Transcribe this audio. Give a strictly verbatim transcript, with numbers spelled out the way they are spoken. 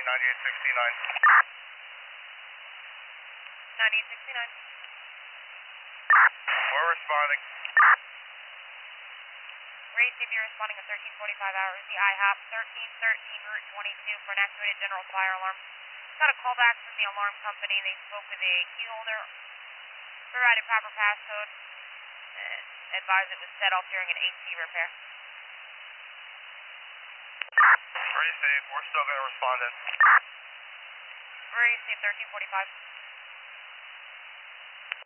ninety-eight sixty-nine. ninety-eight sixty-nine. We're responding. Race, if you're responding at thirteen forty-five hours, the I HOP thirteen thirteen Route twenty-two for an activated general fire alarm. Got a call back from the alarm company. They spoke with a key holder, provided proper passcode, and advised it was set off during an A C repair. Race eight, we're still going to respond in. Race eight thirteen forty-five.